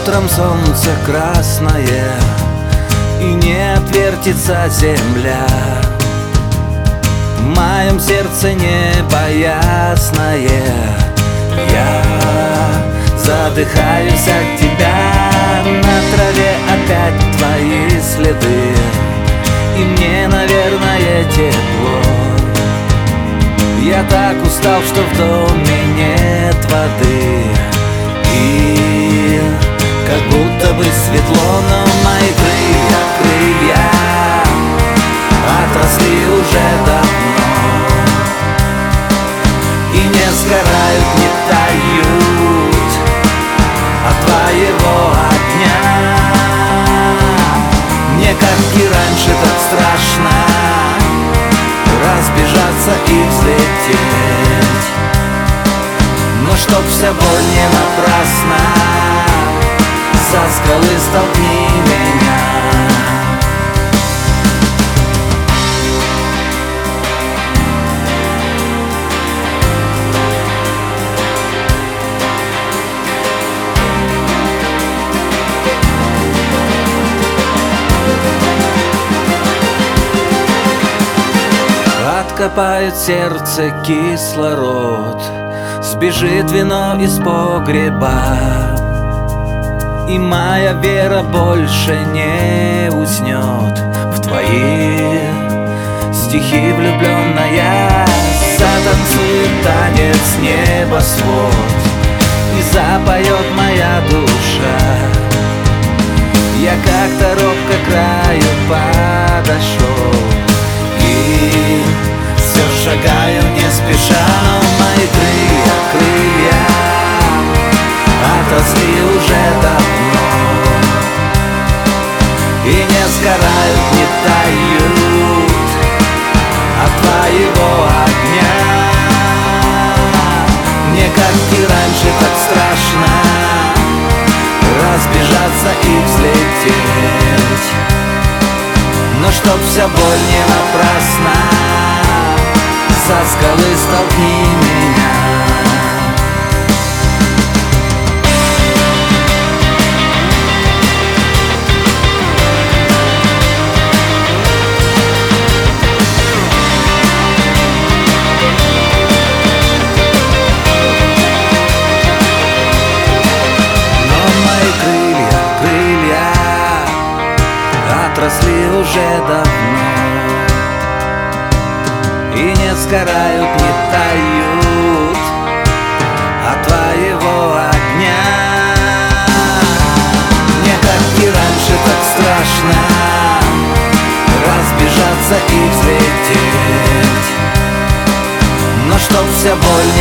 Утром солнце красное, и не отвертится земля. В моем сердце небо ясное, я задыхаюсь от тебя. На траве опять твои следы, и мне, наверное, тепло. Я так устал, что в доме нет воды, и как будто бы светло, но мои крылья отросли уже давно и не сгорают, не тают от твоего огня. Мне, как и раньше, так страшно разбежаться и взлететь, но чтоб вся боль не напрасна, со скалы столкни меня. Откопает сердце кислород, сбежит вино из погреба, и моя вера больше не уснет в твои стихи влюбленная. Затанцует танец небосвод, и запоет моя душа. Я как-то робко к краю подошел, и все шагаю не спеша, но мои крылья отросли уже давно и не сгорают, не тают от твоего огня. Мне, как и раньше, так страшно разбежаться и взлететь, но чтоб вся боль не напрасна, со скалы столкни меня. Отросли уже давно и не сгорают, не тают от твоего огня. Мне, как и раньше, так страшно разбежаться и взлететь, но чтоб вся боль